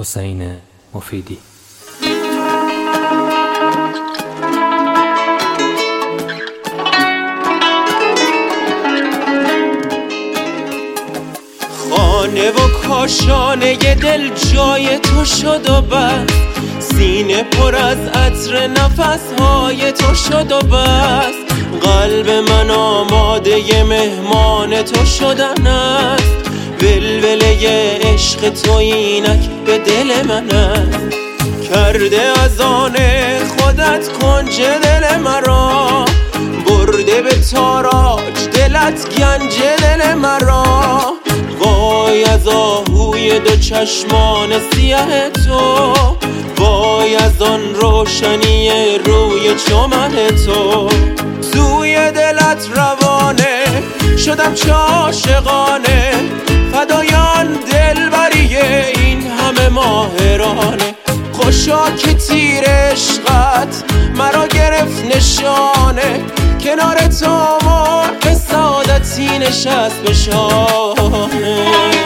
حسین مفیدی. خانه و کاشانه دل جای تو شد و بس، سینه پر از عطر نفسهای تو شد و بس. قلب من آماده مهمان تو شدن است، ولوله عشق تو اینک به دل من است. کرده از آن خودت کنج دل مرا، برده به تاراج دلت گنج دل مرا. وای از آهوی دو چشمان سیاه تو، وای از آن روشنی روی چمن تو. توی دلت روانه شدم چه عاشقانه، فدایان دلبری این همه ماهرانه. خوشا که تیر عشقت مرا گرفت نشانه، کنار تو مرغ سعادتی نشست به شانه.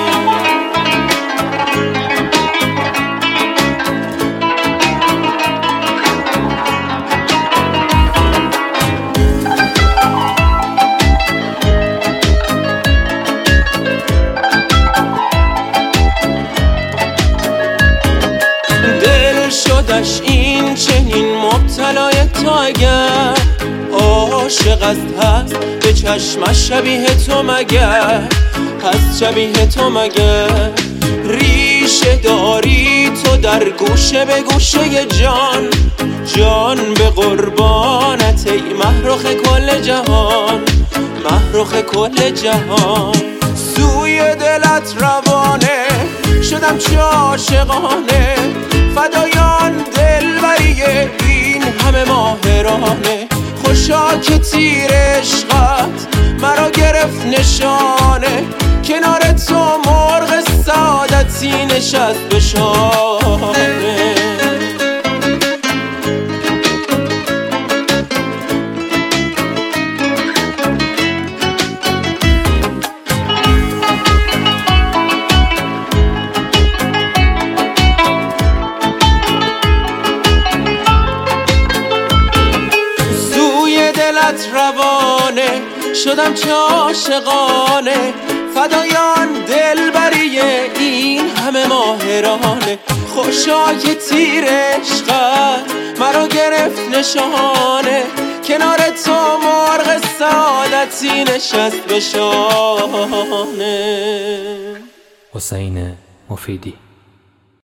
شدش این چنین مبتلای تو، اگر عاشق هست به چشمش شبیه تو مگر، هست شبیه تو مگر. ریشه داری تو در گوشه به گوشه جان، جان به قربانت ای محرخ کل جهان، محرخ کل جهان. سوی دلت روانه شدم چه عاشقانه، فدایان دلبری این همه ماهرانه. خوشا که تیر عشقت مرا گرفت نشانه، کنار تو مرغ سعادتی نشست به شانه. روانه شدم چه عاشقانه، فدایان دلبری این همه ماهرانه. خوشا که تیر عشقت مرا گرفت نشانه، کنار تو مرغ سعادتی نشست به شانه. حسین مفیدی.